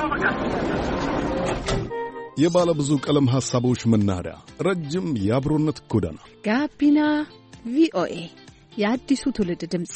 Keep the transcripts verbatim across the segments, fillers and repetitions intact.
የባለ ብዙ ቀለም ሐሳቦች መናኸሪያ፣ ረጅም የአብሮነት ጎዳና ጋቢና ቪኦኤ የአዲሱ ትውልድ ድምፅ።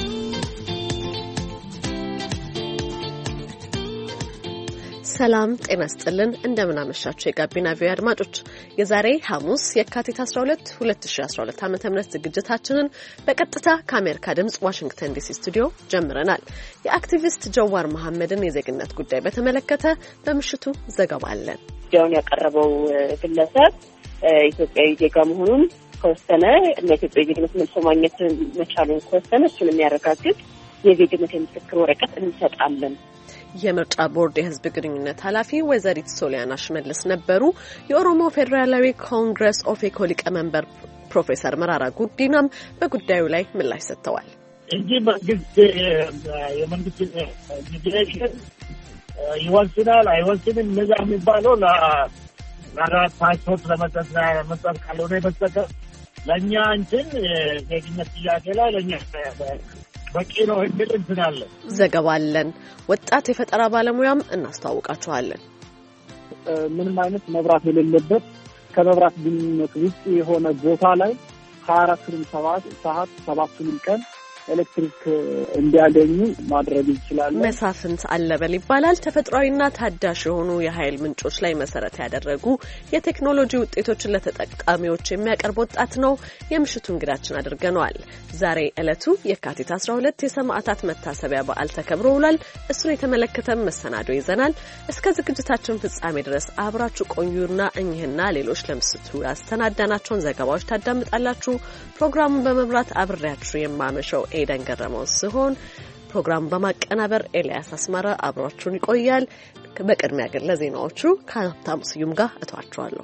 ሰላም ጤና ይስጥልን። እንደምን አመሻችሁ የጋቢና ቪኦኤ አድማጮች። የዛሬ ሐሙስ የካቲት አስራ ሁለት ሁለት ሺህ አስራ ሁለት ዓመተ ምህረት ዝግጅታችንን በቀጥታ ከአሜሪካ ድምጽ ዋሽንግተን ዲሲ ስቱዲዮ ጀምረናል። የአክቲቪስት ጀዋር መሐመድን የዜግነት ጉዳይ በተመለከተ በምሽቱ ዘገባ አለን። ዲያውን ያቀረበው ግለሰብ ኢትዮጵያዊ ዜጋ መሆኑን ከወሰነ እና ኢትዮጵያዊ ዜግነት መልሶ ማግኘት መቻሉን ከወሰነ እሱን የሚያረጋግጥ የዜግነት የምስክር ወረቀት እንሰጣለን። የምርጫ ቦርድ የሕዝብ ግንኙነት ኃላፊ ወይዘሪት ሶሊያና ሽመልስ ነበሩ። የኦሮሞ ፌዴራላዊ ኮንግረስ ኦፌኮ ሊቀመንበር ፕሮፌሰር መራራ ጉዲናም በጉዳዩ ላይ ምላሽ ሰጥተዋል። እንጂ መንግስት የመንግስት ኢሚግሬሽን ይወስናል አይወስንም እነዛ የሚባለው ለአራት ፓስፖርት ለመስጠት መስጠት ካልሆነ በስተቀር ለእኛ እንትን ዜግነት ጥያቄ ላይ ለእኛ በቂ ነው የሚል እንትን አለ። ዘገባ አለን። ወጣት የፈጠራ ባለሙያም እናስተዋውቃችኋለን። ምንም አይነት መብራት የሌለበት ከመብራት ግንኙነት ውጭ የሆነ ቦታ ላይ ሀያ አራቱንም ሰዓት ሰባቱንም ቀን ኤሌክትሪክ እንዲያገኙ ማድረግ ይችላል። መሳፍንት አለበል ይባላል። ተፈጥሯዊና ታዳሽ የሆኑ የኃይል ምንጮች ላይ መሰረት ያደረጉ የቴክኖሎጂ ውጤቶችን ለተጠቃሚዎች የሚያቀርብ ወጣት ነው። የምሽቱ እንግዳችን አድርገነዋል። ዛሬ ዕለቱ የካቲት አስራ ሁለት የሰማዕታት መታሰቢያ በዓል ተከብሮ ውሏል። እሱን የተመለከተ መሰናዶ ይዘናል። እስከ ዝግጅታችን ፍጻሜ ድረስ አብራችሁ ቆዩና እኚህና ሌሎች ለምሽቱ ያስተናዳናቸውን ዘገባዎች ታዳምጣላችሁ። ፕሮግራሙን በመብራት አብሬያችሁ የማመሸው ኤደን ገረመው ሲሆን ፕሮግራሙን በማቀናበር ኤልያስ አስማራ አብሯችሁን ይቆያል። በቅድሚያ ግን ለዜናዎቹ ከሀብታሙ ስዩም ጋር እተዋችኋለሁ።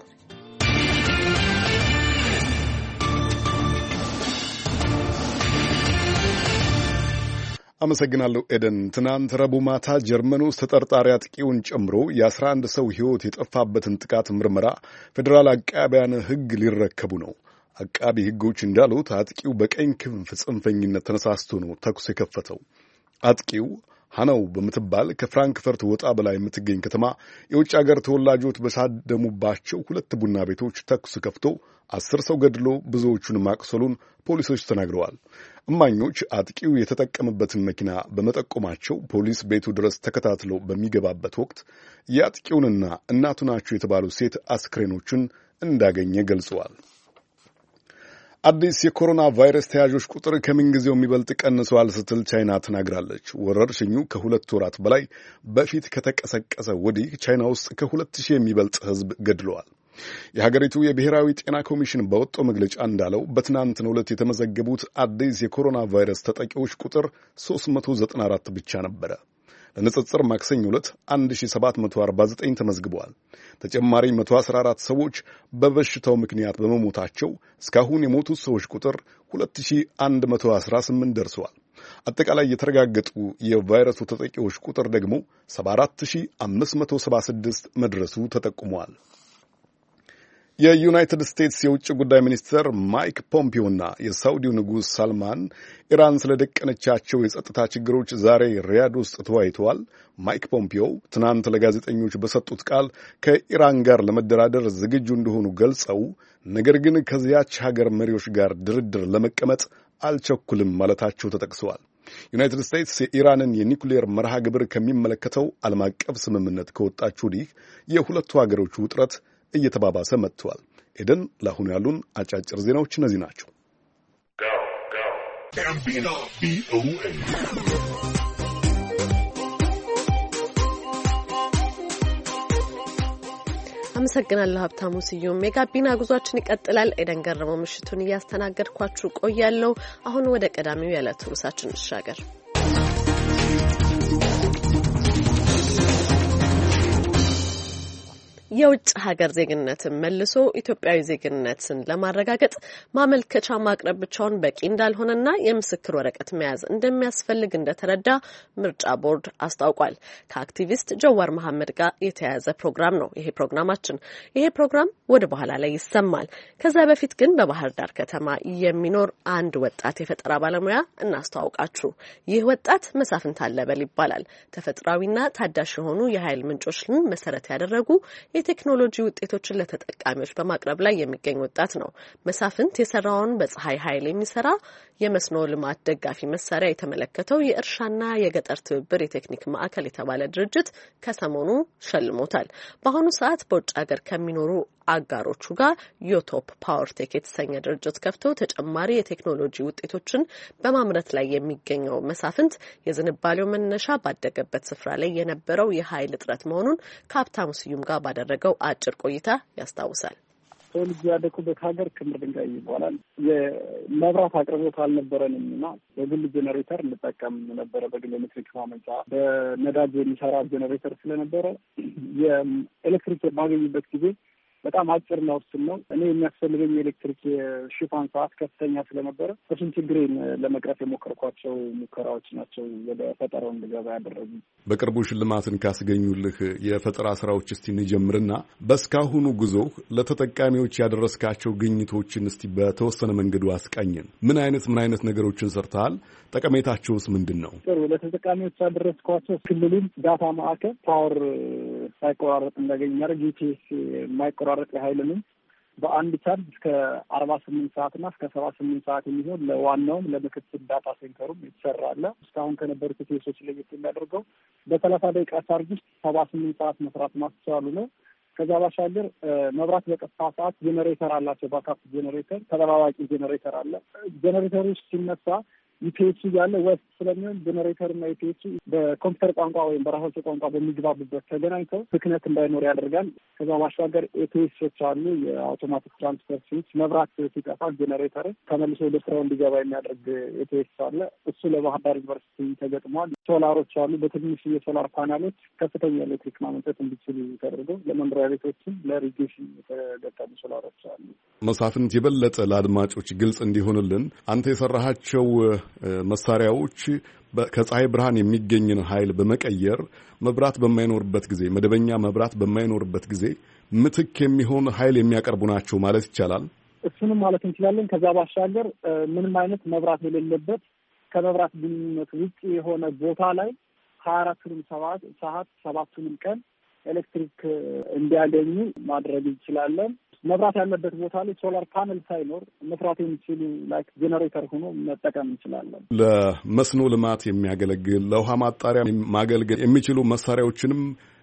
አመሰግናለሁ ኤደን። ትናንት ረቡዕ ማታ ጀርመን ውስጥ ተጠርጣሪ አጥቂውን ጨምሮ የአስራ አንድ ሰው ሕይወት የጠፋበትን ጥቃት ምርመራ ፌዴራል አቃቢያን ሕግ ሊረከቡ ነው። አቃቢ ሕጎች እንዳሉት አጥቂው በቀኝ ክንፍ ጽንፈኝነት ተነሳስቶ ነው ተኩስ የከፈተው። አጥቂው ሃናው በምትባል ከፍራንክፈርት ወጣ በላ የምትገኝ ከተማ የውጭ ሀገር ተወላጆች በታደሙባቸው ሁለት ቡና ቤቶች ተኩስ ከፍቶ አስር ሰው ገድሎ ብዙዎቹን ማቁሰሉን ፖሊሶች ተናግረዋል። እማኞች አጥቂው የተጠቀመበትን መኪና በመጠቆማቸው ፖሊስ ቤቱ ድረስ ተከታትለው በሚገባበት ወቅት የአጥቂውንና እናቱ ናቸው የተባሉ ሴት አስክሬኖችን እንዳገኘ ገልጸዋል። አዲስ የኮሮና ቫይረስ ተያዦች ቁጥር ከምንጊዜው የሚበልጥ ቀንሰዋል ስትል ቻይና ተናግራለች። ወረርሽኙ ከሁለት ወራት በላይ በፊት ከተቀሰቀሰ ወዲህ ቻይና ውስጥ ከሁለት ሺህ የሚበልጥ ሕዝብ ገድለዋል። የሀገሪቱ የብሔራዊ ጤና ኮሚሽን በወጣው መግለጫ እንዳለው በትናንትናው ዕለት የተመዘገቡት አዲስ የኮሮና ቫይረስ ተጠቂዎች ቁጥር ሦስት መቶ ዘጠና አራት ብቻ ነበረ። ለንጽጽር ማክሰኞ ዕለት አንድ ሺህ ሰባት መቶ አርባ ዘጠኝ ተመዝግበዋል። ተጨማሪ መቶ አስራ አራት ሰዎች በበሽታው ምክንያት በመሞታቸው እስካሁን የሞቱት ሰዎች ቁጥር ሁለት ሺህ አንድ መቶ አስራ ስምንት ደርሰዋል። አጠቃላይ የተረጋገጡ የቫይረሱ ተጠቂዎች ቁጥር ደግሞ ሰባ አራት ሺህ አምስት መቶ ሰባ ስድስት መድረሱ ተጠቁመዋል። የዩናይትድ ስቴትስ የውጭ ጉዳይ ሚኒስትር ማይክ ፖምፒዮና የሳውዲው ንጉሥ ሳልማን ኢራን ስለደቀነቻቸው የጸጥታ ችግሮች ዛሬ ሪያድ ውስጥ ተወያይተዋል። ማይክ ፖምፒዮ ትናንት ለጋዜጠኞች በሰጡት ቃል ከኢራን ጋር ለመደራደር ዝግጁ እንደሆኑ ገልጸው ነገር ግን ከዚያች ሀገር መሪዎች ጋር ድርድር ለመቀመጥ አልቸኩልም ማለታቸው ተጠቅሰዋል። ዩናይትድ ስቴትስ የኢራንን የኒውክሌር መርሃ ግብር ከሚመለከተው ዓለም አቀፍ ስምምነት ከወጣች ወዲህ የሁለቱ ሀገሮች ውጥረት እየተባባሰ መጥቷል። ኤደን፣ ለአሁኑ ያሉን አጫጭር ዜናዎች እነዚህ ናቸው። አመሰግናለሁ ሀብታሙ ስዩም። የጋቢና ጉዟችን ይቀጥላል። ኤደን ገረመው ምሽቱን እያስተናገድኳችሁ ቆያለሁ። አሁን ወደ ቀዳሚው የዕለቱ ርዕሳችን እንሻገር። የውጭ ሀገር ዜግነትን መልሶ ኢትዮጵያዊ ዜግነትን ለማረጋገጥ ማመልከቻ ማቅረብ ብቻውን በቂ እንዳልሆነና የምስክር ወረቀት መያዝ እንደሚያስፈልግ እንደተረዳ ምርጫ ቦርድ አስታውቋል። ከአክቲቪስት ጀዋር መሐመድ ጋር የተያያዘ ፕሮግራም ነው ይሄ ፕሮግራማችን። ይሄ ፕሮግራም ወደ በኋላ ላይ ይሰማል። ከዛ በፊት ግን በባህር ዳር ከተማ የሚኖር አንድ ወጣት የፈጠራ ባለሙያ እናስተዋውቃችሁ። ይህ ወጣት መሳፍንት አለበል ይባላል። ተፈጥሯዊና ታዳሽ የሆኑ የኃይል ምንጮችን መሰረት ያደረጉ የቴክኖሎጂ ውጤቶችን ለተጠቃሚዎች በማቅረብ ላይ የሚገኝ ወጣት ነው። መሳፍንት የሰራውን በፀሐይ ኃይል የሚሰራ የመስኖ ልማት ደጋፊ መሳሪያ የተመለከተው የእርሻና የገጠር ትብብር የቴክኒክ ማዕከል የተባለ ድርጅት ከሰሞኑ ሸልሞታል። በአሁኑ ሰዓት በውጭ ሀገር ከሚኖሩ አጋሮቹ ጋር ዮቶፕ ፓወርቴክ የተሰኘ ድርጅት ከፍቶ ተጨማሪ የቴክኖሎጂ ውጤቶችን በማምረት ላይ የሚገኘው መሳፍንት የዝንባሌው መነሻ ባደገበት ስፍራ ላይ የነበረው የኃይል እጥረት መሆኑን ከሀብታሙ ስዩም ጋር ባደረገው አጭር ቆይታ ያስታውሳል። ሰው ልጅ ያደኩበት ሀገር ክምር ድንጋይ ይባላል። የመብራት አቅርቦት አልነበረንም እና በግል ጄኔሬተር እንጠቀም ነበረ። በግል ኤሌክትሪክ ማመንጫ በነዳጅ የሚሰራ ጄኔሬተር ስለነበረ የኤሌክትሪክ የማገኝበት ጊዜ በጣም አጭር ነው ውስን ነው። እኔ የሚያስፈልገኝ የኤሌክትሪክ ሽፋን ሰዓት ከፍተኛ ስለነበረ እሱን ችግሬን ለመቅረፍ የሞከርኳቸው ሙከራዎች ናቸው ወደ ፈጠራው እንድገባ ያደረጉ። በቅርቡ ሽልማትን ካስገኙልህ የፈጠራ ስራዎች እስቲ እንጀምርና በእስካሁኑ ጉዞ ለተጠቃሚዎች ያደረስካቸው ግኝቶችን እስቲ በተወሰነ መንገዱ አስቃኝን። ምን አይነት ምን አይነት ነገሮችን ሰርተሃል? ጠቀሜታቸውስ ምንድን ነው? ጥሩ። ለተጠቃሚዎች ያደረስኳቸው ክልሉን ዳታ ማዕከል ፓወር ሳይቆራረጥ እንዳገኝ የሚያደርግ ዩቲኤስ የማይቆራረጥ የኃይልንም በአንድ ቻርጅ እስከ አርባ ስምንት ሰዓት እና እስከ ሰባ ስምንት ሰዓት የሚሆን ለዋናውም ለምክትል ዳታ ሴንተሩም ይሰራል። እስካሁን ከነበሩት ዩቲኤሶች ለየት የሚያደርገው በሰላሳ ደቂቃ ቻርጅ ውስጥ ሰባ ስምንት ሰዓት መስራት ማስቻሉ ነው። ከዛ ባሻገር መብራት በቀጥታ ሰዓት ጄኔሬተር አላቸው። ባካፕ ጄኔሬተር፣ ተጠባባቂ ጄኔሬተር አለ። ጄኔሬተሩ ሲነሳ ኢፒኤስ ያለ ወስት ስለሚሆን ጄኔሬተር እና ኢፒኤስ በኮምፒውተር ቋንቋ ወይም በራሳቸው ቋንቋ በሚግባቡበት ተገናኝተው ብክነት እንዳይኖር ያደርጋል። ከዛ ባሻገር ኤፒኤሶች አሉ፣ የአውቶማቲክ ትራንስፈር ስዊች። መብራት ሲጠፋ ጄኔሬተር ተመልሶ ወደ ስራው እንዲገባ የሚያደርግ ኤፒኤስ አለ። እሱ ለባህር ዳር ዩኒቨርሲቲ ተገጥሟል። ሶላሮች አሉ። በትንሽ የሶላር ፓናሎች ከፍተኛ ኤሌክትሪክ ማመንጨት እንዲችሉ ተደርገው ለመኖሪያ ቤቶችም ለኢሪጌሽን የተገጠሙ ሶላሮች አሉ። መሳፍንት፣ የበለጠ ለአድማጮች ግልጽ እንዲሆንልን አንተ የሰራሃቸው መሳሪያዎች ከፀሐይ ብርሃን የሚገኝን ኃይል በመቀየር መብራት በማይኖርበት ጊዜ፣ መደበኛ መብራት በማይኖርበት ጊዜ ምትክ የሚሆን ኃይል የሚያቀርቡ ናቸው ማለት ይቻላል? እሱንም ማለት እንችላለን። ከዛ ባሻገር ምንም አይነት መብራት የሌለበት ከመብራት ግንኙነት ውጭ የሆነ ቦታ ላይ ሀያ አራቱንም ሰባት ሰዓት ሰባቱንም ቀን ኤሌክትሪክ እንዲያገኙ ማድረግ እንችላለን። መብራት ያለበት ቦታ ላይ ሶላር ፓነል ሳይኖር መስራት የሚችሉ ላይክ ጄኔሬተር ሆኖ መጠቀም እንችላለን። ለመስኖ ልማት የሚያገለግል ለውሃ ማጣሪያ ማገልገል የሚችሉ መሳሪያዎችንም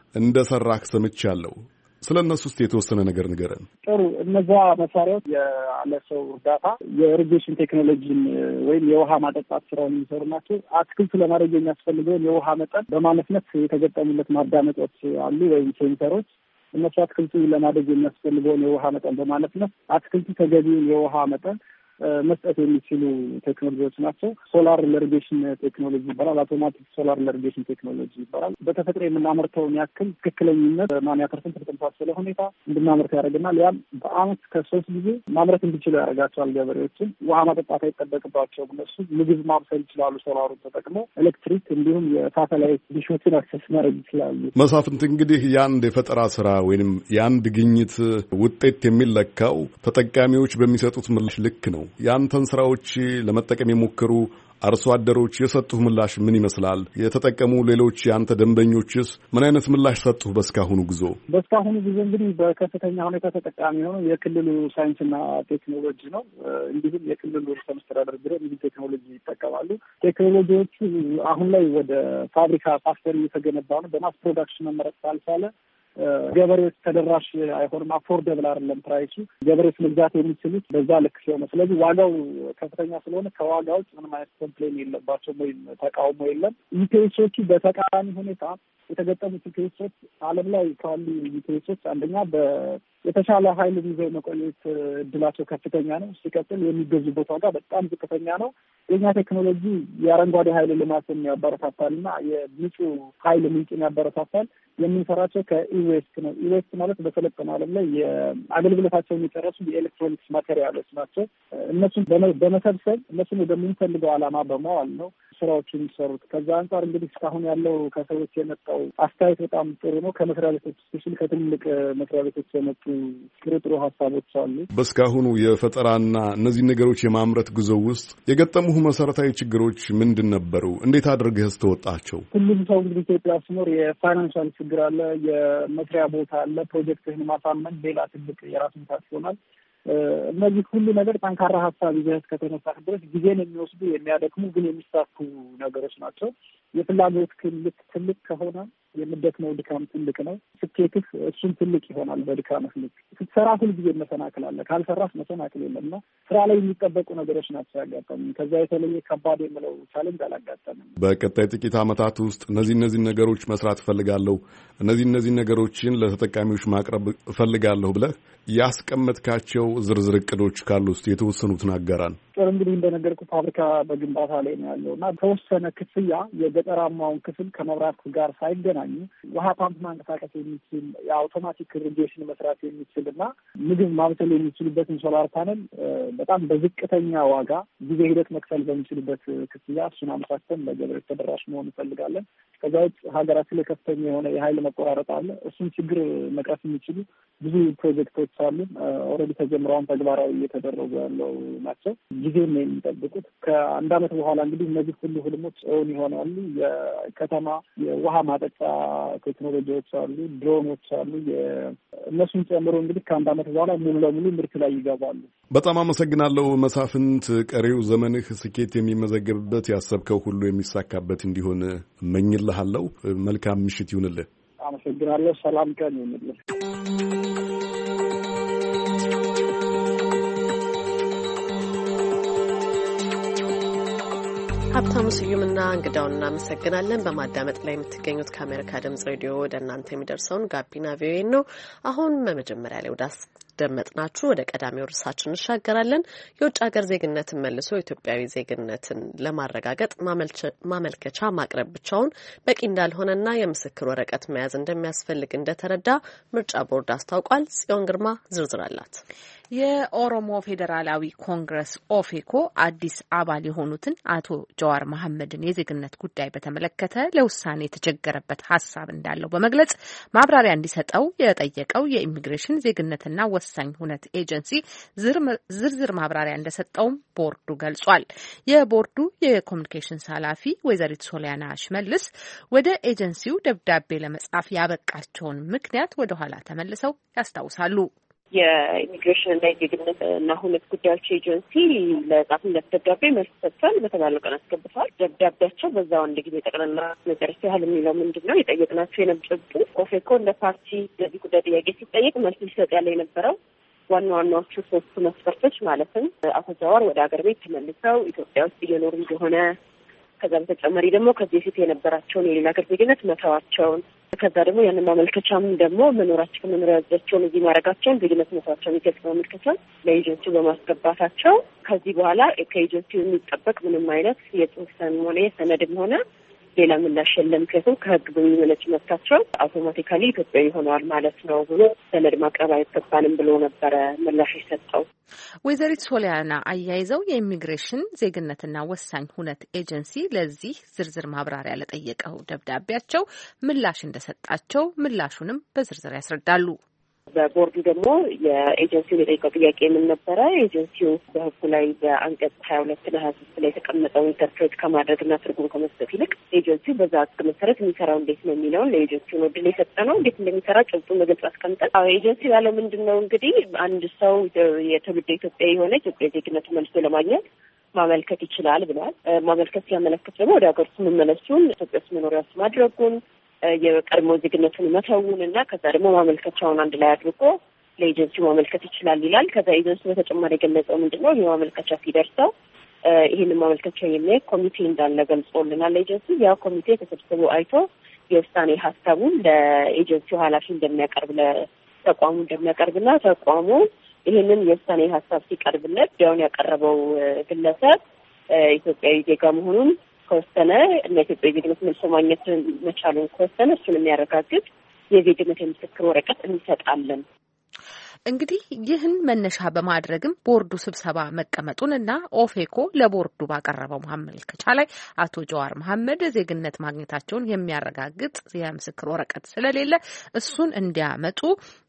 እንደሰራህ ሰምቻለሁ። ስለ እነሱ ውስጥ የተወሰነ ነገር ንገረን። ጥሩ። እነዛ መሳሪያዎች ያለ ሰው እርዳታ የኢሪጌሽን ቴክኖሎጂን ወይም የውሃ ማጠጣት ስራውን የሚሰሩ ናቸው። አትክልቱ ለማድረግ የሚያስፈልገውን የውሃ መጠን በማመስነት የተገጠሙለት ማዳመጫዎች አሉ ወይም ሴንሰሮች። እነሱ አትክልቱ ለማደግ የሚያስፈልገውን የውሃ መጠን በማመስነት አትክልቱ ተገቢውን የውሃ መጠን መስጠት የሚችሉ ቴክኖሎጂዎች ናቸው። ሶላር ኢሪጌሽን ቴክኖሎጂ ይባላል። አውቶማቲክ ሶላር ኢሪጌሽን ቴክኖሎጂ ይባላል። በተፈጥሮ የምናመርተውን ያክል ትክክለኝነት ማንያ ፐርሰንት በተመሳሰለ ሁኔታ እንድናመርት ያደርግናል። ያም በአመት ከሶስት ጊዜ ማምረት እንዲችሉ ያደርጋቸዋል። ገበሬዎችን ውሃ ማጠጣት አይጠበቅባቸውም። እነሱ ምግብ ማብሰል ይችላሉ። ሶላሩን ተጠቅመው ኤሌክትሪክ እንዲሁም የሳተላይት ዲሾችን አክሰስ ማድረግ ይችላሉ። መሳፍንት፣ እንግዲህ የአንድ የፈጠራ ስራ ወይንም የአንድ ግኝት ውጤት የሚለካው ተጠቃሚዎች በሚሰጡት ምላሽ ልክ ነው። የአንተን ስራዎች ለመጠቀም የሞከሩ አርሶ አደሮች የሰጡህ ምላሽ ምን ይመስላል? የተጠቀሙ ሌሎች የአንተ ደንበኞችስ ምን አይነት ምላሽ ሰጡህ? በእስካሁኑ ጉዞ በእስካሁኑ ጉዞ እንግዲህ በከፍተኛ ሁኔታ ተጠቃሚ የሆነው የክልሉ ሳይንስና ቴክኖሎጂ ነው። እንዲሁም የክልሉ ርዕሰ መስተዳድር ቢሮ እንዲህ ቴክኖሎጂ ይጠቀማሉ። ቴክኖሎጂዎቹ አሁን ላይ ወደ ፋብሪካ ፋክተሪ እየተገነባ ነው። በማስ ፕሮዳክሽን መመረጥ ካልቻለ ገበሬዎች ተደራሽ አይሆንም። አፎርደብል አይደለም ፕራይሱ። ገበሬዎች መግዛት የሚችሉት በዛ ልክ ሲሆን፣ ስለዚህ ዋጋው ከፍተኛ ስለሆነ ከዋጋ ውጭ ምንም አይነት ኮምፕሌን የለባቸውም ወይም ተቃውሞ የለም። ኢፒኤሶቹ በተቃራኒ ሁኔታ የተገጠሙት ጂፒኤሶች ዓለም ላይ ካሉ ጂፒኤሶች አንደኛ የተሻለ ኃይል ይዘው መቆየት እድላቸው ከፍተኛ ነው። ሲቀጥል የሚገዙበት ዋጋ በጣም ዝቅተኛ ነው። የኛ ቴክኖሎጂ የአረንጓዴ ኃይል ልማትን ያበረታታልና የንጹህ ኃይል ምንጭን ያበረታታል። የምንሰራቸው ከኢዌስት ነው። ኢዌስት ማለት በሰለጠነው ዓለም ላይ የአገልግሎታቸውን የጨረሱ የኤሌክትሮኒክስ ማቴሪያሎች ናቸው። እነሱን በመሰብሰብ እነሱን ወደምንፈልገው ዓላማ በማዋል ነው ስራዎች የሚሰሩት። ከዛ አንጻር እንግዲህ እስካሁን ያለው ከሰዎች የመጣው አስተያየት በጣም ጥሩ ነው። ከመስሪያ ቤቶች ስፔሻሊ ከትልቅ መስሪያ ቤቶች የመጡ ጥሩ ጥሩ ሀሳቦች አሉ። በእስካሁኑ የፈጠራና እነዚህ ነገሮች የማምረት ጉዞ ውስጥ የገጠሙህ መሰረታዊ ችግሮች ምንድን ነበሩ? እንዴት አድርገህ ስተወጣቸው? ሁሉም ሰው እንግዲህ ኢትዮጵያ ሲኖር የፋይናንሻል ችግር አለ፣ የመስሪያ ቦታ አለ፣ ፕሮጀክትህን ማሳመን ሌላ ትልቅ የራስ ምታት ይሆናል። እነዚህ ሁሉ ነገር ጠንካራ ሀሳብ ይዘህ ከተነሳህ ድረስ ጊዜን የሚወስዱ የሚያደክሙ ግን የሚሳኩ ነገሮች ናቸው። የፍላጎት ክልክ ትልቅ ከሆነ የምትደክመው ድካም ትልቅ ነው። ስኬትህ እሱም ትልቅ ይሆናል። በድካምህ ልክ ስትሰራ ሁልጊዜ መሰናክል አለ። ካልሰራህ መሰናክል የለም እና ስራ ላይ የሚጠበቁ ነገሮች ናቸው ያጋጠሙኝ። ከዛ የተለየ ከባድ የምለው ቻሌንጅ አላጋጠምም። በቀጣይ ጥቂት ዓመታት ውስጥ እነዚህ እነዚህ ነገሮች መስራት እፈልጋለሁ፣ እነዚህ እነዚህ ነገሮችን ለተጠቃሚዎች ማቅረብ እፈልጋለሁ ብለህ ያስቀመጥካቸው ዝርዝር እቅዶች ካሉ ውስጥ የተወሰኑትን አጋራን። እንግዲህ እንደነገርኩ ፋብሪካ በግንባታ ላይ ነው ያለው እና ተወሰነ ክፍያ የገጠራማውን ክፍል ከመብራት ጋር ሳይገናኙ ውሃ ፓምፕ ማንቀሳቀስ የሚችል የአውቶማቲክ ኢሪጌሽን መስራት የሚችል እና ምግብ ማብሰል የሚችሉበትን ሶላር ፓነል በጣም በዝቅተኛ ዋጋ ጊዜ ሂደት መክፈል በሚችሉበት ክፍያ እሱን አመሳክተን ለገበሬዎች ተደራሽ መሆን እንፈልጋለን። ከዛ ውጭ ሀገራችን ላይ ከፍተኛ የሆነ የኃይል መቆራረጥ አለ። እሱን ችግር መቅረፍ የሚችሉ ብዙ ፕሮጀክቶች አሉ። ኦልሬዲ ተጀምረውን ተግባራዊ እየተደረጉ ያለው ናቸው። ጊዜም ነው የሚጠብቁት። ከአንድ ዓመት በኋላ እንግዲህ እነዚህ ሁሉ ህልሞች እውን ይሆናሉ። የከተማ የውሃ ማጠጫ ቴክኖሎጂዎች አሉ፣ ድሮኖች አሉ። እነሱን ጨምሮ እንግዲህ ከአንድ ዓመት በኋላ ሙሉ ለሙሉ ምርት ላይ ይገባሉ። በጣም አመሰግናለሁ መሳፍንት። ቀሪው ዘመንህ ስኬት የሚመዘገብበት ያሰብከው ሁሉ የሚሳካበት እንዲሆን እመኝልሃለሁ። መልካም ምሽት ይሁንልህ። አመሰግናለሁ። ሰላም ቀን ይሁንልህ። ሀብታሙ ስዩምና እንግዳውን እናመሰግናለን። በማዳመጥ ላይ የምትገኙት ከአሜሪካ ድምጽ ሬዲዮ ወደ እናንተ የሚደርሰውን ጋቢና ቪኦኤ ነው። አሁን በመጀመሪያ ላይ ወደ አስደመጥናችሁ ወደ ቀዳሚው ርዕሳችን እንሻገራለን። የውጭ ሀገር ዜግነትን መልሶ ኢትዮጵያዊ ዜግነትን ለማረጋገጥ ማመልከቻ ማቅረብ ብቻውን በቂ እንዳልሆነና የምስክር ወረቀት መያዝ እንደሚያስፈልግ እንደተረዳ ምርጫ ቦርድ አስታውቋል። ጽዮን ግርማ ዝርዝር አላት። የኦሮሞ ፌዴራላዊ ኮንግረስ ኦፌኮ አዲስ አባል የሆኑትን አቶ ጀዋር መሐመድን የዜግነት ጉዳይ በተመለከተ ለውሳኔ የተቸገረበት ሀሳብ እንዳለው በመግለጽ ማብራሪያ እንዲሰጠው የጠየቀው የኢሚግሬሽን ዜግነትና ወሳኝ ሁነት ኤጀንሲ ዝርዝር ማብራሪያ እንደሰጠውም ቦርዱ ገልጿል። የቦርዱ የኮሚኒኬሽንስ ኃላፊ ወይዘሪት ሶሊያና ሽመልስ ወደ ኤጀንሲው ደብዳቤ ለመጻፍ ያበቃቸውን ምክንያት ወደ ኋላ ተመልሰው ያስታውሳሉ። የኢሚግሬሽን እና የዜግነት እና ሁነት ጉዳዮች ኤጀንሲ ለጻፍነት ደብዳቤ መልስ ሰጥቷል። በተባለው ቀን አስገብቷል። ደብዳቤያቸው በዛው አንድ ጊዜ ጠቅላላ ነገር ያህል የሚለው ምንድን ነው? የጠየቅናቸው የነብጨጡ ኦፌኮ እንደ ፓርቲ ለዚህ ጉዳይ ጥያቄ ሲጠየቅ መልስ ሊሰጥ ያለ የነበረው ዋና ዋናዎቹ ሶስቱ መስፈርቶች ማለትም አቶ ጀዋር ወደ ሀገር ቤት ተመልሰው ኢትዮጵያ ውስጥ እየኖሩ እንደሆነ፣ ከዛ በተጨማሪ ደግሞ ከዚህ በፊት የነበራቸውን የሌላ ሀገር ዜግነት መተዋቸውን፣ ከዛ ደግሞ ያንን ማመልከቻም ደግሞ መኖራቸውን መኖሪያ ያዛቸውን እዚህ ማድረጋቸውን ዜግነት መተዋቸውን የሚገልጽ ማመልከቻ ለኤጀንሲው በማስገባታቸው ከዚህ በኋላ ከኤጀንሲው የሚጠበቅ ምንም አይነት የጽሁፍ ሆነ የሰነድም ሆነ ሌላ ምላሽ የለም። ምክንያቱም ከህግ በሚመለጭ መብታቸው አውቶማቲካሊ ኢትዮጵያዊ ሆነዋል ማለት ነው ብሎ ሰነድ ማቅረብ አይገባንም ብሎ ነበረ ምላሽ የሰጠው። ወይዘሪት ሶሊያና አያይዘው የኢሚግሬሽን ዜግነትና ወሳኝ ሁነት ኤጀንሲ ለዚህ ዝርዝር ማብራሪያ ለጠየቀው ደብዳቤያቸው ምላሽ እንደሰጣቸው ምላሹንም በዝርዝር ያስረዳሉ። በቦርዱ ደግሞ የኤጀንሲውን የጠየቀው ጥያቄ ምን ነበረ? ኤጀንሲው በህጉ ላይ በአንቀጽ ሀያ ሁለት ና ሀያ ሶስት ላይ የተቀመጠው ኢንተርፕሬት ከማድረግና ትርጉም ከመስጠት ይልቅ ኤጀንሲው በዛ ህግ መሰረት የሚሰራው እንዴት ነው የሚለውን ለኤጀንሲው ነው ድል የሰጠ ነው። እንዴት እንደሚሰራ ጭብጡን በግልጽ አስቀምጠን ኤጀንሲው ያለው ምንድን ነው እንግዲህ አንድ ሰው የትውልደ ኢትዮጵያ የሆነ ኢትዮጵያ ዜግነቱ መልሶ ለማግኘት ማመልከት ይችላል ብሏል። ማመልከት ሲያመለክት ደግሞ ወደ ሀገር ውስጥ መመለሱን ኢትዮጵያ ውስጥ መኖሪያ ውስጥ ማድረጉን የቀድሞ ዜግነቱን መተውን እና ከዛ ደግሞ ማመልከቻውን አንድ ላይ አድርጎ ለኤጀንሲው ማመልከት ይችላል ይላል። ከዛ ኤጀንሲው በተጨማሪ የገለጸው ምንድነው ይህ ማመልከቻ ሲደርሰው ይህንን ማመልከቻ የሚያይ ኮሚቴ እንዳለ ገልጾልናል። ኤጀንሲው ያ ኮሚቴ ተሰብስቦ አይቶ የውሳኔ ሀሳቡን ለኤጀንሲው ኃላፊ እንደሚያቀርብ ለተቋሙ እንደሚያቀርብና ተቋሙ ይህንን የውሳኔ ሀሳብ ሲቀርብለት ቢያውን ያቀረበው ግለሰብ ኢትዮጵያዊ ዜጋ መሆኑን ከወሰነ እና ኢትዮጵያዊ ዜግነት መልሶ ማግኘት መቻሉን ከወሰነ እሱን የሚያረጋግጥ የዜግነት የምስክር ወረቀት እንሰጣለን። እንግዲህ ይህን መነሻ በማድረግም ቦርዱ ስብሰባ መቀመጡን እና ኦፌኮ ለቦርዱ ባቀረበው ማመልከቻ ላይ አቶ ጀዋር መሐመድ ዜግነት ማግኘታቸውን የሚያረጋግጥ የምስክር ወረቀት ስለሌለ እሱን እንዲያመጡ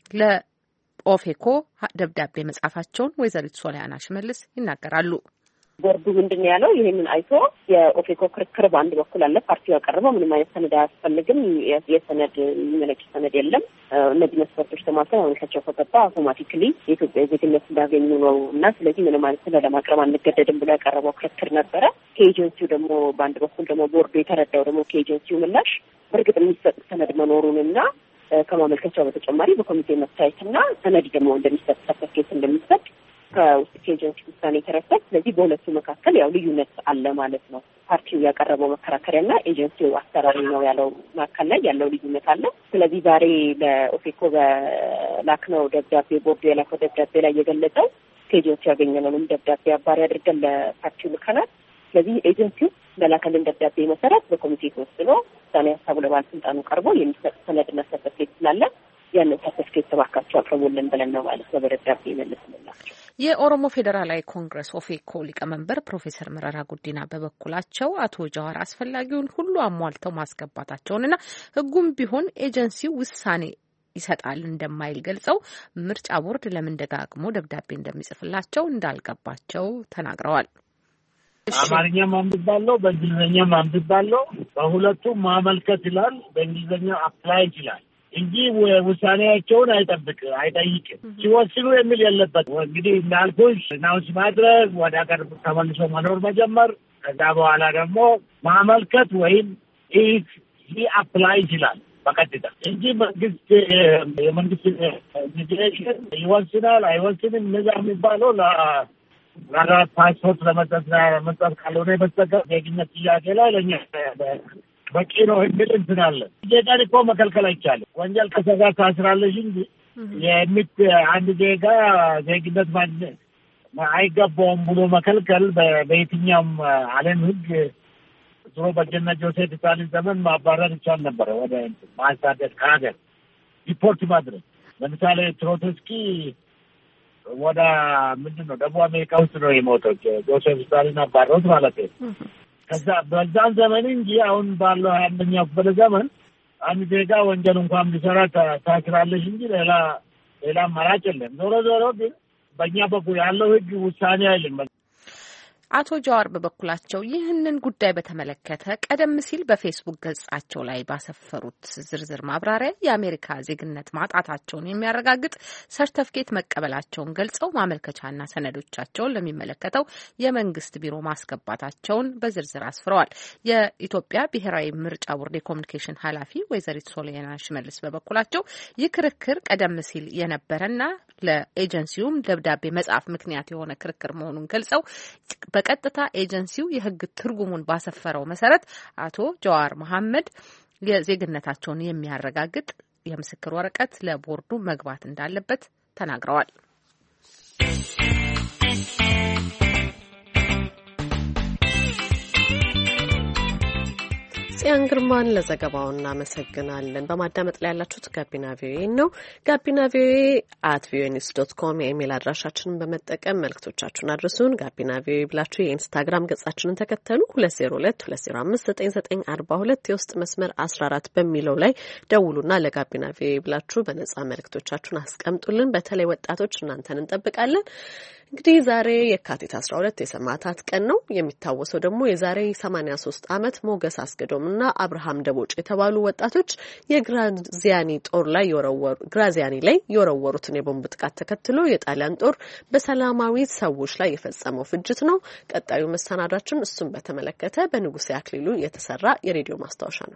ለኦፌኮ ደብዳቤ መጻፋቸውን ወይዘሪት ሶሊያና ሽመልስ ይናገራሉ። ቦርዱ ምንድን ያለው ይህንን አይቶ የኦፌኮ ክርክር በአንድ በኩል አለ። ፓርቲው ያቀረበው ምንም አይነት ሰነድ አያስፈልግም፣ የሰነድ የሚመለጭ ሰነድ የለም፣ እነዚህ መስፈርቶች ተሟልተው ማመልከቻው ከገባ አውቶማቲክሊ የኢትዮጵያ ዜግነት እንዳገኙ ነው እና ስለዚህ ምንም አይነት ሰነድ ለማቅረብ አንገደድም ብሎ ያቀረበው ክርክር ነበረ። ከኤጀንሲው ደግሞ በአንድ በኩል ደግሞ ቦርዱ የተረዳው ደግሞ ከኤጀንሲው ምላሽ በእርግጥ የሚሰጥ ሰነድ መኖሩንና ከማመልከቻው በተጨማሪ በኮሚቴ መታየትና ሰነድ ደግሞ እንደሚሰጥ ሰርተፍኬት እንደሚሰጥ ከውስጥ ከኤጀንሲ ውሳኔ ተረፈት። ስለዚህ በሁለቱ መካከል ያው ልዩነት አለ ማለት ነው። ፓርቲው ያቀረበው መከራከሪያና ኤጀንሲው አሰራሪ ነው ያለው መካከል ላይ ያለው ልዩነት አለ። ስለዚህ ዛሬ ለኦፌኮ በላክነው ደብዳቤ ቦርዱ የላከው ደብዳቤ ላይ የገለጸው ከኤጀንሲ ያገኘነውን ደብዳቤ አባሪ አድርገን ለፓርቲው ልከናል። ስለዚህ ኤጀንሲው በላከልን ደብዳቤ መሰረት በኮሚቴ ተወስኖ ውሳኔ ሀሳቡ ለባለስልጣኑ ቀርቦ የሚሰጥ ሰነድና ሰርተፍኬት ስላለ ያንን ሰርተፍኬት ተባካቸው አቅርቦልን ብለን ነው ማለት ነው በደብዳቤ መልስንላቸው። የኦሮሞ ፌዴራላዊ ኮንግረስ ኦፌኮ ሊቀመንበር ፕሮፌሰር መረራ ጉዲና በበኩላቸው አቶ ጀዋር አስፈላጊውን ሁሉ አሟልተው ማስገባታቸውንና ሕጉም ቢሆን ኤጀንሲው ውሳኔ ይሰጣል እንደማይል ገልጸው ምርጫ ቦርድ ለምን ደጋግሞ ደብዳቤ እንደሚጽፍላቸው እንዳልገባቸው ተናግረዋል። አማርኛም አንብባለሁ፣ በእንግሊዝኛም አንብባለሁ። በሁለቱም ማመልከት ይላል፣ በእንግሊዝኛ አፕላይ ይላል እንጂ ውሳኔያቸውን አይጠብቅ አይጠይቅም። ሲወስኑ የሚል የለበት። እንግዲህ እንዳልኩሽ ናውንስ ማድረግ፣ ወደ ሀገር ተመልሶ መኖር መጀመር፣ ከዛ በኋላ ደግሞ ማመልከት ወይም ኢፍ ሂ አፕላይ ይችላል በቀጥታ እንጂ መንግስት የመንግስት ኢሚግሬሽን ይወስናል አይወስንም እነዛ የሚባለው ለአራት ፓስፖርት ለመስጠት ለመስጠት ካልሆነ በስተቀር ዜግነት ጥያቄ ላይ ለእኛ በቂ ነው የሚል እንትን አለ። ዜጋን እኮ መከልከል አይቻልም። ወንጀል ከሰራ ታስራለሽ እንጂ የሚት አንድ ዜጋ ዜግነት ማግኘት አይገባውም ብሎ መከልከል በየትኛውም ዓለም ሕግ ድሮ በጀነት ጆሴፍ ስታሊን ዘመን ማባረር ይቻል ነበረ። ወደ ማሳደድ ከሀገር ዲፖርት ማድረግ። ለምሳሌ ትሮትስኪ ወደ ምንድን ነው ደቡብ አሜሪካ ውስጥ ነው የሞተው። ጆሴፍ ስታሊን አባረሩት ማለት ነው። ከዛ በዛን ዘመን እንጂ አሁን ባለው ሀያ አንደኛው ክፍለ ዘመን አንድ ዜጋ ወንጀል እንኳን ቢሰራ ታስራለሽ እንጂ ሌላ ሌላ አማራጭ የለም። ዞሮ ዞሮ ግን በእኛ በኩል ያለው ሕግ ውሳኔ አይልም። አቶ ጀዋር በበኩላቸው ይህንን ጉዳይ በተመለከተ ቀደም ሲል በፌስቡክ ገጻቸው ላይ ባሰፈሩት ዝርዝር ማብራሪያ የአሜሪካ ዜግነት ማጣታቸውን የሚያረጋግጥ ሰርተፍኬት መቀበላቸውን ገልጸው ማመልከቻና ሰነዶቻቸውን ለሚመለከተው የመንግስት ቢሮ ማስገባታቸውን በዝርዝር አስፍረዋል። የኢትዮጵያ ብሔራዊ ምርጫ ቦርድ የኮሚኒኬሽን ኃላፊ ወይዘሪት ሶሊያና ሽመልስ በበኩላቸው ይህ ክርክር ቀደም ሲል የነበረና ለኤጀንሲውም ደብዳቤ መጻፍ ምክንያት የሆነ ክርክር መሆኑን ገልጸው በቀጥታ ኤጀንሲው የሕግ ትርጉሙን ባሰፈረው መሰረት አቶ ጀዋር መሐመድ የዜግነታቸውን የሚያረጋግጥ የምስክር ወረቀት ለቦርዱ መግባት እንዳለበት ተናግረዋል። ጽዮን ግርማን ለዘገባው እናመሰግናለን። በማዳመጥ ላይ ያላችሁት ጋቢና ቪኦኤ ነው። ጋቢና ቪኦኤ አት ቪኦኤ ኒውስ ዶት ኮም የኢሜል አድራሻችንን በመጠቀም መልእክቶቻችሁን አድርሱን። ጋቢና ቪኦኤ ብላችሁ የኢንስታግራም ገጻችንን ተከተሉ። ሁለት ዜሮ ሁለት ሁለት ዜሮ አምስት ዘጠኝ ዘጠኝ አርባ ሁለት የውስጥ መስመር አስራ አራት በሚለው ላይ ደውሉና ለጋቢና ቪኦኤ ብላችሁ በነጻ መልእክቶቻችሁን አስቀምጡልን። በተለይ ወጣቶች እናንተን እንጠብቃለን። እንግዲህ ዛሬ የካቲት አስራ ሁለት የሰማዕታት ቀን ነው። የሚታወሰው ደግሞ የዛሬ ሰማንያ ሶስት ዓመት ሞገስ አስገዶምና አብርሃም ደቦጭ የተባሉ ወጣቶች የግራዚያኒ ጦር ላይ የወረወሩ ግራዚያኒ ላይ የወረወሩትን የቦምብ ጥቃት ተከትሎ የጣሊያን ጦር በሰላማዊ ሰዎች ላይ የፈጸመው ፍጅት ነው። ቀጣዩ መሰናዳችን እሱን በተመለከተ በንጉሴ አክሊሉ የተሰራ የሬዲዮ ማስታወሻ ነው።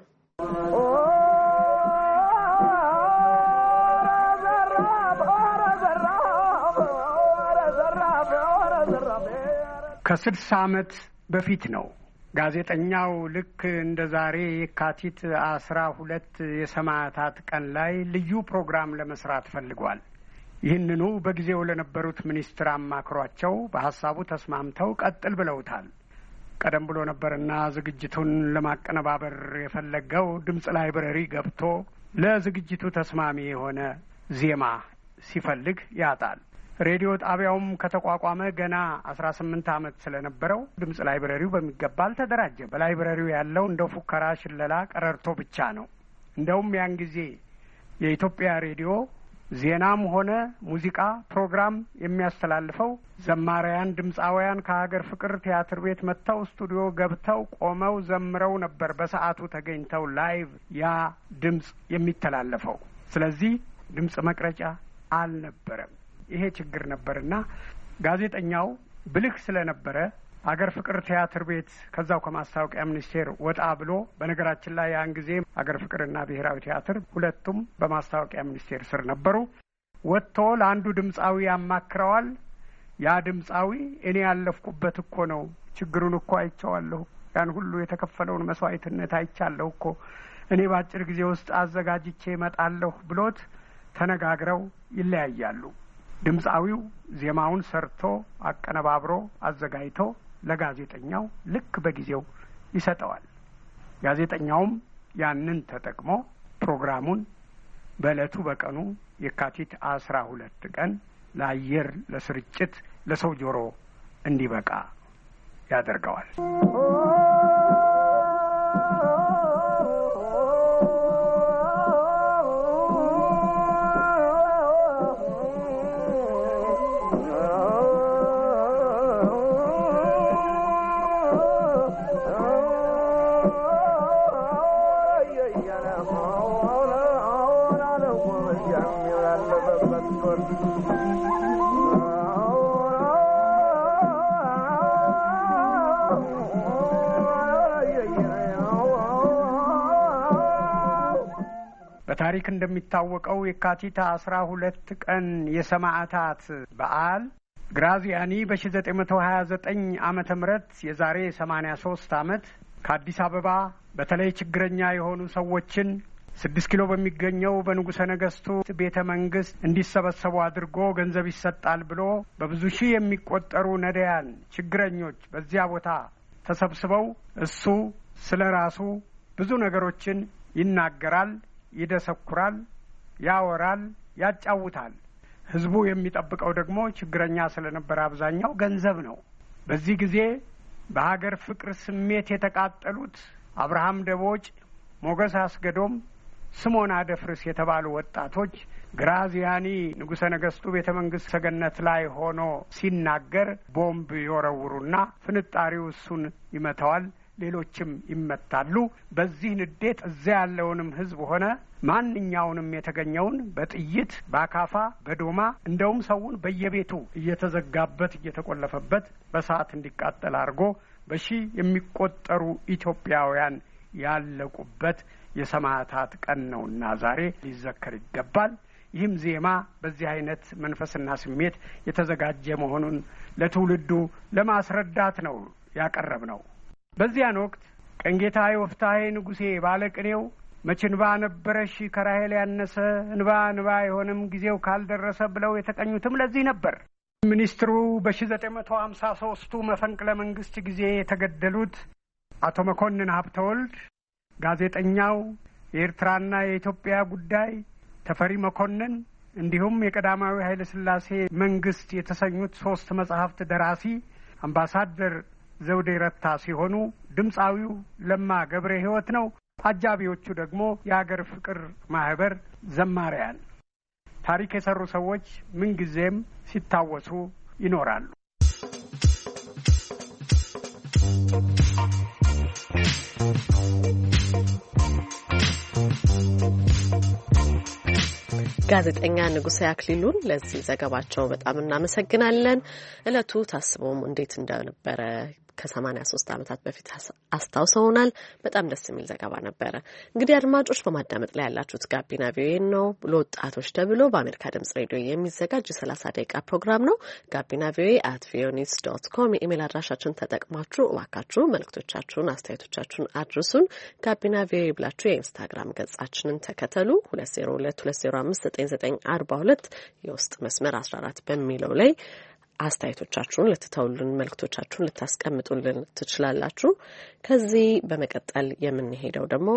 ከስድሳ ዓመት በፊት ነው ጋዜጠኛው ልክ እንደ ዛሬ የካቲት አስራ ሁለት የሰማዕታት ቀን ላይ ልዩ ፕሮግራም ለመስራት ፈልጓል። ይህንኑ በጊዜው ለነበሩት ሚኒስትር አማክሯቸው በሐሳቡ ተስማምተው ቀጥል ብለውታል። ቀደም ብሎ ነበርና ዝግጅቱን ለማቀነባበር የፈለገው ድምጽ ላይብረሪ ገብቶ ለዝግጅቱ ተስማሚ የሆነ ዜማ ሲፈልግ ያጣል። ሬዲዮ ጣቢያውም ከተቋቋመ ገና አስራ ስምንት ዓመት ስለነበረው ድምጽ ላይብረሪው በሚገባ አልተደራጀም። በላይብረሪው ያለው እንደ ፉከራ፣ ሽለላ፣ ቀረርቶ ብቻ ነው። እንደውም ያን ጊዜ የኢትዮጵያ ሬዲዮ ዜናም ሆነ ሙዚቃ ፕሮግራም የሚያስተላልፈው ዘማሪያን ድምጻውያን ከሀገር ፍቅር ቲያትር ቤት መጥተው ስቱዲዮ ገብተው ቆመው ዘምረው ነበር በሰዓቱ ተገኝተው ላይቭ ያ ድምጽ የሚተላለፈው። ስለዚህ ድምጽ መቅረጫ አልነበረም። ይሄ ችግር ነበርና ጋዜጠኛው ብልህ ስለነበረ አገር ፍቅር ቲያትር ቤት ከዛው ከማስታወቂያ ሚኒስቴር ወጣ ብሎ፣ በነገራችን ላይ ያን ጊዜ አገር ፍቅርና ብሔራዊ ቲያትር ሁለቱም በማስታወቂያ ሚኒስቴር ስር ነበሩ። ወጥቶ ለአንዱ ድምጻዊ ያማክረዋል። ያ ድምጻዊ እኔ ያለፍኩበት እኮ ነው፣ ችግሩን እኮ አይቼዋለሁ፣ ያን ሁሉ የተከፈለውን መስዋዕትነት አይቻለሁ እኮ፣ እኔ በአጭር ጊዜ ውስጥ አዘጋጅቼ እመጣለሁ ብሎት ተነጋግረው ይለያያሉ። ድምጻዊው ዜማውን ሰርቶ አቀነባብሮ አዘጋጅቶ ለጋዜጠኛው ልክ በጊዜው ይሰጠዋል። ጋዜጠኛውም ያንን ተጠቅሞ ፕሮግራሙን በዕለቱ በቀኑ የካቲት አስራ ሁለት ቀን ለአየር ለስርጭት ለሰው ጆሮ እንዲበቃ ያደርገዋል። በታሪክ እንደሚታወቀው የካቲት አስራ ሁለት ቀን የሰማዕታት በዓል ግራዚያኒ በሺ ዘጠኝ መቶ ሀያ ዘጠኝ ዓመተ ምህረት የዛሬ ሰማኒያ ሶስት ዓመት ከአዲስ አበባ በተለይ ችግረኛ የሆኑ ሰዎችን ስድስት ኪሎ በሚገኘው በንጉሠ ነገሥቱ ቤተ መንግስት እንዲሰበሰቡ አድርጎ ገንዘብ ይሰጣል ብሎ በብዙ ሺህ የሚቆጠሩ ነዳያን ችግረኞች በዚያ ቦታ ተሰብስበው እሱ ስለ ራሱ ብዙ ነገሮችን ይናገራል፣ ይደሰኩራል፣ ያወራል፣ ያጫውታል። ህዝቡ የሚጠብቀው ደግሞ ችግረኛ ስለነበረ አብዛኛው ገንዘብ ነው። በዚህ ጊዜ በሀገር ፍቅር ስሜት የተቃጠሉት አብርሃም ደቦጭ፣ ሞገስ አስገዶም፣ ስሞና ደፍርስ የተባሉ ወጣቶች ግራዚያኒ ንጉሠ ነገሥቱ ቤተ መንግስት ሰገነት ላይ ሆኖ ሲናገር ቦምብ ይወረውሩና ፍንጣሪው እሱን ይመታዋል፣ ሌሎችም ይመታሉ። በዚህ ንዴት እዚያ ያለውንም ህዝብ ሆነ ማንኛውንም የተገኘውን በጥይት በአካፋ በዶማ እንደውም ሰውን በየቤቱ እየተዘጋበት እየተቆለፈበት በሰዓት እንዲቃጠል አድርጎ በሺህ የሚቆጠሩ ኢትዮጵያውያን ያለቁበት የሰማዕታት ቀን ነውና ዛሬ ሊዘከር ይገባል። ይህም ዜማ በዚህ አይነት መንፈስና ስሜት የተዘጋጀ መሆኑን ለትውልዱ ለማስረዳት ነው ያቀረብ ነው። በዚያን ወቅት ቀንጌታ ወፍታሔ ንጉሴ ባለቅኔው መች እንባ ነበረሽ ከራሔል ያነሰ እንባ እንባ የሆነም ጊዜው ካልደረሰ ብለው የተቀኙትም ለዚህ ነበር። ሚኒስትሩ በሺ ዘጠኝ መቶ ሀምሳ ሶስቱ መፈንቅለ መንግስት ጊዜ የተገደሉት አቶ መኮንን ሀብተወልድ፣ ጋዜጠኛው፣ የኤርትራና የኢትዮጵያ ጉዳይ ተፈሪ መኮንን እንዲሁም የቀዳማዊ ኃይለ ሥላሴ መንግስት የተሰኙት ሶስት መጽሐፍት ደራሲ አምባሳደር ዘውዴ ረታ ሲሆኑ ድምጻዊው ለማ ገብረ ሕይወት ነው። አጃቢዎቹ ደግሞ የሀገር ፍቅር ማህበር ዘማሪያን። ታሪክ የሰሩ ሰዎች ምንጊዜም ሲታወሱ ይኖራሉ። ጋዜጠኛ ንጉሴ አክሊሉን ለዚህ ዘገባቸው በጣም እናመሰግናለን። እለቱ ታስቦም እንዴት እንደነበረ ከ83 ዓመታት በፊት አስታውሰውናል። በጣም ደስ የሚል ዘገባ ነበረ። እንግዲህ አድማጮች በማዳመጥ ላይ ያላችሁት ጋቢና ቪኦኤ ነው። ለወጣቶች ተብሎ በአሜሪካ ድምጽ ሬዲዮ የሚዘጋጅ ሰላሳ ደቂቃ ፕሮግራም ነው። ጋቢና ቪኦኤ አት ቪኦኤ ኒውስ ዶት ኮም የኢሜል አድራሻችን ተጠቅማችሁ እባካችሁ መልእክቶቻችሁን፣ አስተያየቶቻችሁን አድርሱን። ጋቢና ቪኦኤ ብላችሁ የኢንስታግራም ገጻችንን ተከተሉ። ሁለት ዜሮ ሁለት ሁለት ዜሮ አምስት ዘጠኝ ዘጠኝ አርባ ሁለት የውስጥ መስመር አስራ አራት በሚለው ላይ አስተያየቶቻችሁን ልትተውልን፣ መልእክቶቻችሁን ልታስቀምጡልን ትችላላችሁ። ከዚህ በመቀጠል የምንሄደው ደግሞ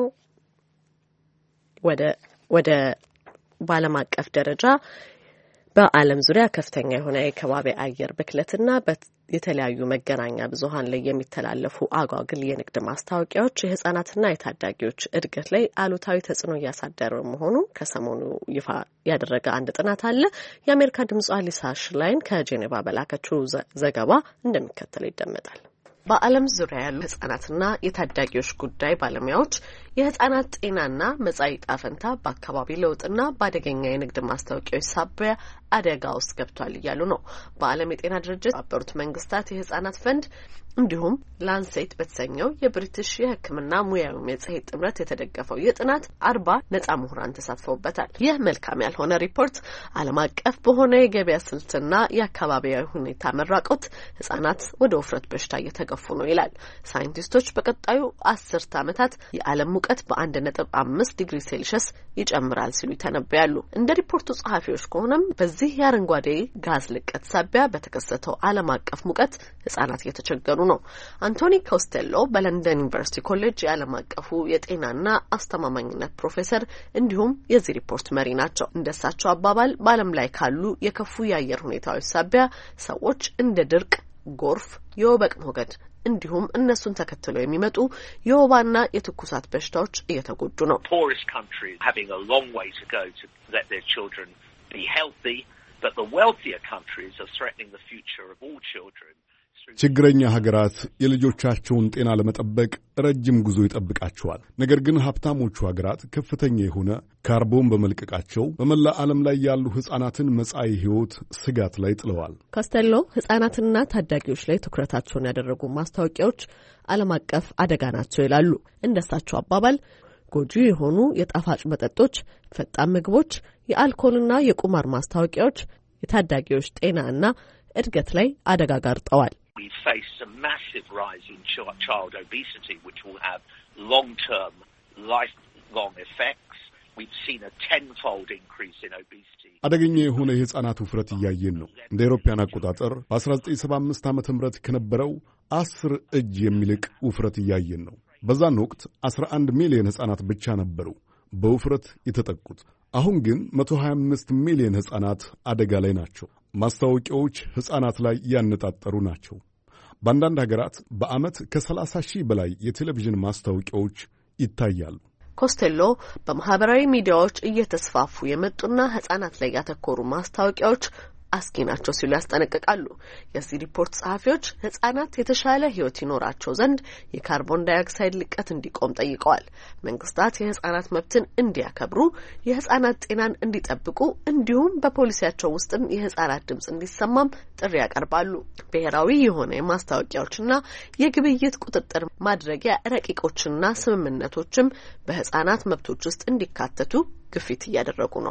ወደ ወደ በዓለም አቀፍ ደረጃ በዓለም ዙሪያ ከፍተኛ የሆነ የከባቢ አየር ብክለትና የተለያዩ መገናኛ ብዙሃን ላይ የሚተላለፉ አጓግል የንግድ ማስታወቂያዎች የህጻናትና የታዳጊዎች እድገት ላይ አሉታዊ ተጽዕኖ እያሳደረ መሆኑን ከሰሞኑ ይፋ ያደረገ አንድ ጥናት አለ። የአሜሪካ ድምጿ ሊሳ ሽላይን ከጄኔቫ በላከችው ዘገባ እንደሚከተለው ይደመጣል። በዓለም ዙሪያ ያሉ ህጻናትና የታዳጊዎች ጉዳይ ባለሙያዎች የህጻናት ጤናና መጻኢ ዕጣ ፈንታ በአካባቢ ለውጥና በአደገኛ የንግድ ማስታወቂያዎች ሳቢያ አደጋ ውስጥ ገብቷል እያሉ ነው። በዓለም የጤና ድርጅት፣ የተባበሩት መንግስታት የህጻናት ፈንድ እንዲሁም ላንሴት በተሰኘው የብሪቲሽ የሕክምና ሙያዊ መጽሔት ጥምረት የተደገፈው የጥናት አርባ ነጻ ምሁራን ተሳትፈውበታል። ይህ መልካም ያልሆነ ሪፖርት ዓለም አቀፍ በሆነ የገበያ ስልትና የአካባቢያዊ ሁኔታ መራቆት ህጻናት ወደ ውፍረት በሽታ እየተገፉ ነው ይላል። ሳይንቲስቶች በቀጣዩ አስርት ዓመታት የዓለም ሙቀት በአንድ ነጥብ አምስት ዲግሪ ሴልሺየስ ይጨምራል ሲሉ ይተነበያሉ። እንደ ሪፖርቱ ጸሐፊዎች ከሆነም በዚህ የአረንጓዴ ጋዝ ልቀት ሳቢያ በተከሰተው ዓለም አቀፍ ሙቀት ህጻናት እየተቸገሩ ነው። አንቶኒ ኮስቴሎ በለንደን ዩኒቨርሲቲ ኮሌጅ የዓለም አቀፉ የጤናና አስተማማኝነት ፕሮፌሰር እንዲሁም የዚህ ሪፖርት መሪ ናቸው። እንደሳቸው አባባል በዓለም ላይ ካሉ የከፉ የአየር ሁኔታዎች ሳቢያ ሰዎች እንደ ድርቅ፣ ጎርፍ፣ የወበቅ ሞገድ እንዲሁም እነሱን ተከትለው የሚመጡ የወባና የትኩሳት በሽታዎች እየተጎዱ ነው። ችግረኛ ሀገራት የልጆቻቸውን ጤና ለመጠበቅ ረጅም ጉዞ ይጠብቃቸዋል። ነገር ግን ሀብታሞቹ ሀገራት ከፍተኛ የሆነ ካርቦን በመልቀቃቸው በመላ ዓለም ላይ ያሉ ሕፃናትን መጻኢ ሕይወት ስጋት ላይ ጥለዋል። ኮስቴሎ ሕፃናትና ታዳጊዎች ላይ ትኩረታቸውን ያደረጉ ማስታወቂያዎች ዓለም አቀፍ አደጋ ናቸው ይላሉ። እንደሳቸው አባባል ጎጂ የሆኑ የጣፋጭ መጠጦች፣ ፈጣን ምግቦች፣ የአልኮልና የቁማር ማስታወቂያዎች የታዳጊዎች ጤናና እድገት ላይ አደጋ ጋርጠዋል። We face a massive rise in child obesity, which will have long-term, lifelong effects. We've seen a tenfold increase in obesity. አደገኛ የሆነ የህፃናት ውፍረት እያየን ነው። እንደ አውሮፓውያን አቆጣጠር በ1975 ዓመተ ምህረት ከነበረው አስር እጅ የሚልቅ ውፍረት እያየን ነው። በዛን ወቅት አስራ አንድ ሚሊዮን ህፃናት ብቻ ነበሩ በውፍረት የተጠቁት። አሁን ግን መቶ ሀያ አምስት ሚሊዮን ህፃናት አደጋ ላይ ናቸው። ማስታወቂያዎች ህፃናት ላይ ያነጣጠሩ ናቸው። በአንዳንድ ሀገራት በዓመት ከሰላሳ ሺህ በላይ የቴሌቪዥን ማስታወቂያዎች ይታያሉ። ኮስቴሎ በማህበራዊ ሚዲያዎች እየተስፋፉ የመጡና ህፃናት ላይ ያተኮሩ ማስታወቂያዎች አስጊ ናቸው ሲሉ ያስጠነቅቃሉ። የዚህ ሪፖርት ጸሐፊዎች ህጻናት የተሻለ ህይወት ይኖራቸው ዘንድ የካርቦን ዳይኦክሳይድ ልቀት እንዲቆም ጠይቀዋል። መንግስታት የህጻናት መብትን እንዲያከብሩ፣ የህጻናት ጤናን እንዲጠብቁ እንዲሁም በፖሊሲያቸው ውስጥም የህጻናት ድምጽ እንዲሰማም ጥሪ ያቀርባሉ። ብሔራዊ የሆነ የማስታወቂያዎችና የግብይት ቁጥጥር ማድረጊያ ረቂቆችና ስምምነቶችም በህጻናት መብቶች ውስጥ እንዲካተቱ ግፊት እያደረጉ ነው።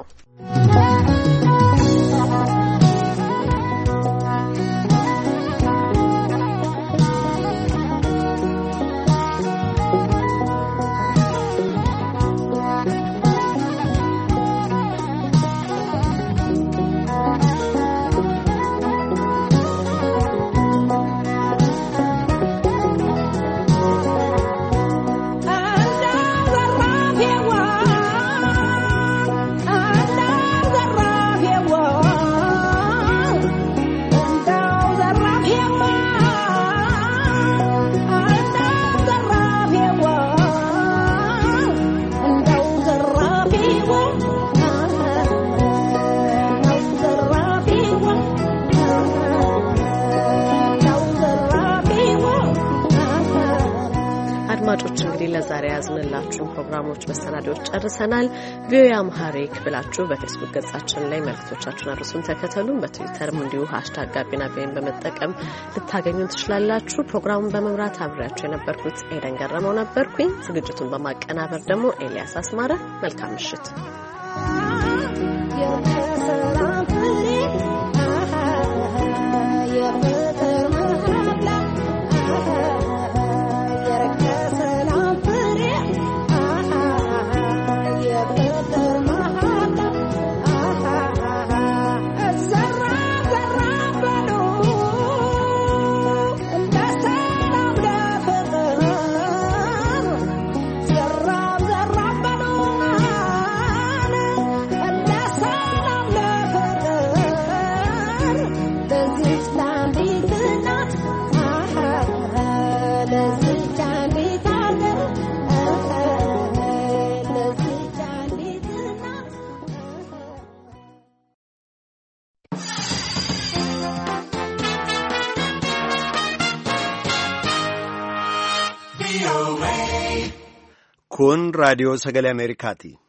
አድማጮች እንግዲህ ለዛሬ ያዝንላችሁ ፕሮግራሞች መሰናዶዎች ጨርሰናል። ቪኦኤ አምሃሪክ ብላችሁ በፌስቡክ ገጻችን ላይ መልእክቶቻችሁን አድርሱን፣ ተከተሉን። በትዊተርም እንዲሁ ሃሽታግ ጋቢና ቪኦኤን በመጠቀም ልታገኙን ትችላላችሁ። ፕሮግራሙን በመምራት አብሬያችሁ የነበርኩት ኤደን ገረመው ነበርኩኝ። ዝግጅቱን በማቀናበር ደግሞ ኤልያስ አስማረ። መልካም ምሽት። Kun raadiyoo sagalee Ameerikaati.